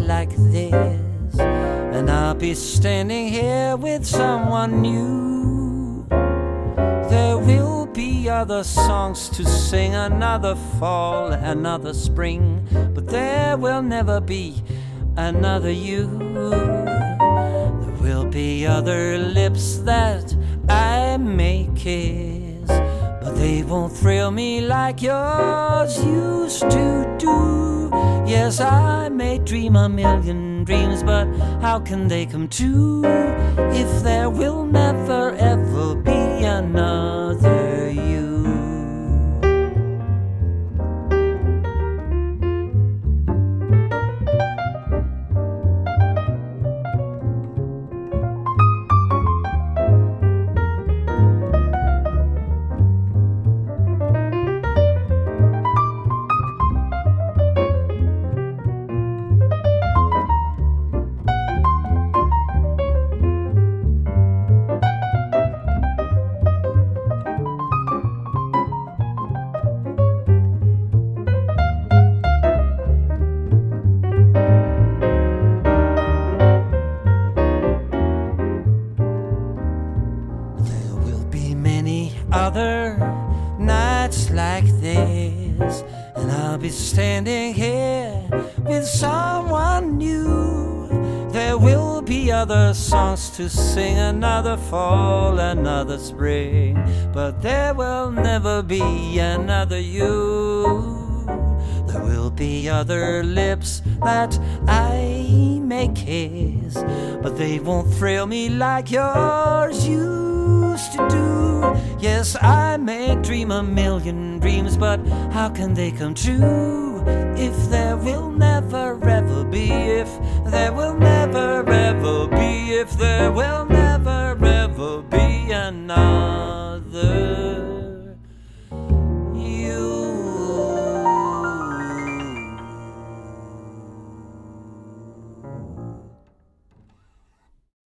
like this, and I'll be standing here with someone new. There will be other songs to sing, another fall, another spring, but there will never be another you. There will be other lips that I may kiss, but they won't thrill me like yours used to do. Yes, I may dream a million dreams, but how can they come true if there will never ever be another you? Other nights like this, and I'll be standing here with someone new. There will be other songs to sing, another fall, another spring, but there will never be another you. There will be other lips that I may kiss, but they won't thrill me like yours used to do. Yes, I may dream a million dreams, but how can they come true if there will never ever be, if there will never ever be, if there will